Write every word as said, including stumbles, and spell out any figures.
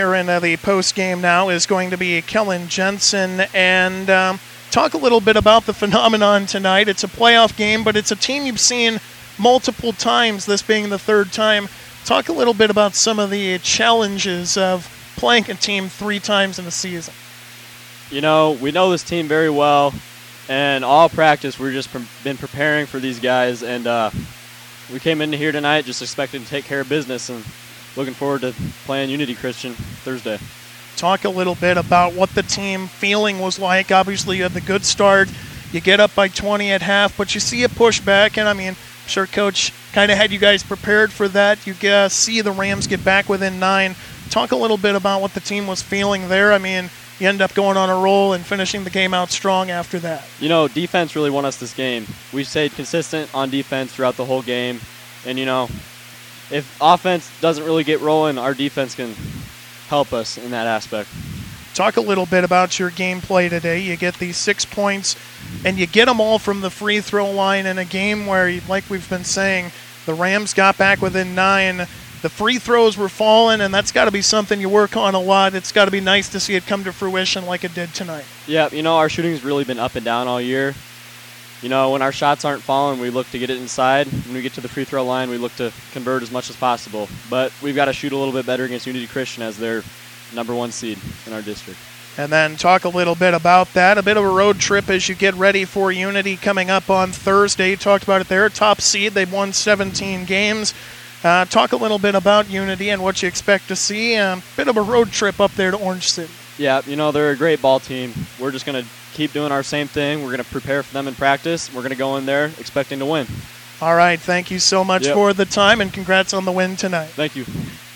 In uh, the post game now is going to be Kellen Jensen, and um, talk a little bit about the phenomenon tonight. It's a playoff game, but it's a team you've seen multiple times, this being the third time. Talk a little bit about some of the challenges of playing a team three times in a season. You know, we know this team very well, and all practice we've just pre- been preparing for these guys, and uh, we came into here tonight just expecting to take care of business, and looking forward to playing Unity Christian Thursday. Talk a little bit about what the team feeling was like. Obviously, you had the good start. You get up by twenty at half, but you see a pushback, and I mean, I'm sure Coach kind of had you guys prepared for that. You uh, see the Rams get back within nine. Talk a little bit about what the team was feeling there. I mean, you end up going on a roll and finishing the game out strong after that. You know, defense really won us this game. We stayed consistent on defense throughout the whole game, and, you know, if offense doesn't really get rolling, our defense can help us in that aspect. Talk a little bit about your gameplay today. You get these six points, and you get them all from the free throw line in a game where, like we've been saying, the Rams got back within nine. The free throws were falling, and that's got to be something you work on a lot. It's got to be nice to see it come to fruition like it did tonight. Yeah, you know, our shooting's really been up and down all year. You know, when our shots aren't falling, we look to get it inside. When we get to the free throw line, we look to convert as much as possible. But we've got to shoot a little bit better against Unity Christian as their number one seed in our district. And then talk a little bit about that. A bit of a road trip as you get ready for Unity coming up on Thursday. You talked about it there. Top seed. They've won seventeen games. Uh, talk a little bit about Unity and what you expect to see. A um, bit of a road trip up there to Orange City. Yeah, you know, they're a great ball team. We're just going to keep doing our same thing. We're going to prepare for them in practice. We're going to go in there expecting to win. All right. Thank you so much yep. for the time, and congrats on the win tonight. Thank you.